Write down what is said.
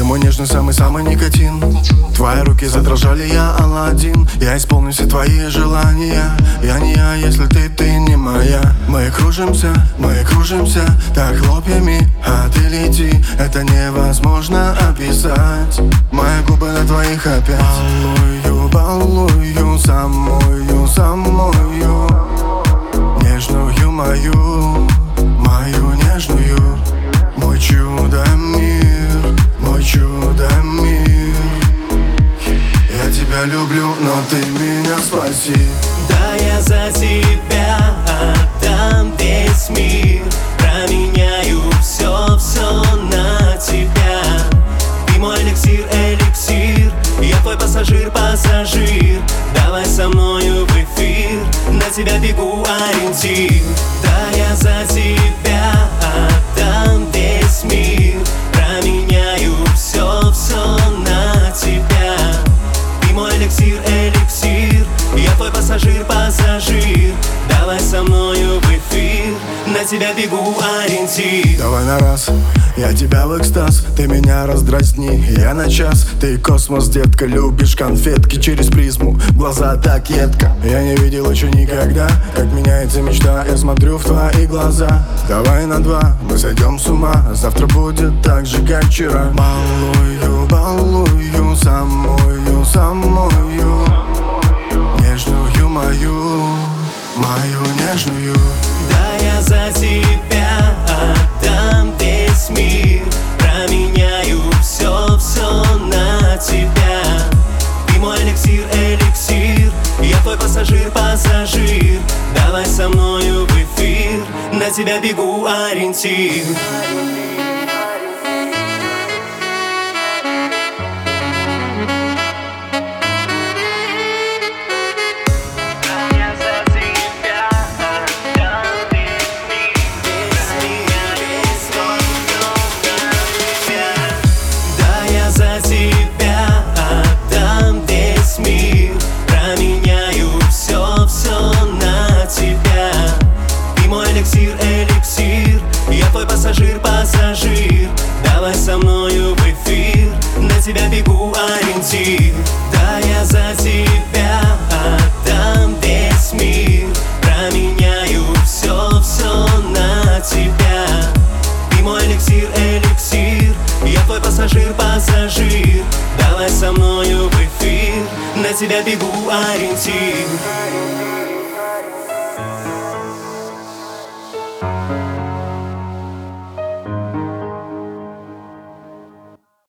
мой нежный самый-самый никотин. Твои руки задрожали, я Аладдин. Я исполню все твои желания. Я не я, если ты не моя. Мы кружимся так хлопьями, а ты лети. Это невозможно описать. Мои губы на твоих опять. Балую самую нежную мою нежную. Мой чудо-мир. Я тебя люблю, но ты меня спаси. Да, я за тебя отдам весь мир. Променяю все на тебя. Ты мой эликсир. Я твой пассажир. Давай со мною в эфир. На тебя бегу, ориентир. Да, я за тебя отдам весь мир. Променяю все на тебя. Ты мой эликсир. Я твой пассажир. Давай со мною в эфир. На тебя бегу, ориентир. Давай на раз, я тебя в экстаз. Ты меня раздразни, я на час. Ты космос, детка, любишь конфетки. Через призму, глаза так едко. Я не видел еще никогда, как меняется мечта. Я смотрю в твои глаза. Давай на два, мы сойдем с ума. Завтра будет так же, как вчера. Балую самую нежную мою нежную. Да, я за тебя отдам весь мир. Променяю все на тебя. Ты мой эликсир. Я твой пассажир. Давай со мною в эфир. На тебя бегу, ориентир. За тебя отдам весь мир. Променяю все на тебя. Ты мой эликсир. Я твой пассажир. Давай со мною в эфир. На тебя бегу, ориентир. Да, я за тебя отдам весь мир. Променяю все на тебя. Ты мой эликсир. Я твой пассажир. Давай со мною в эфир. На тебя бегу, ориентир.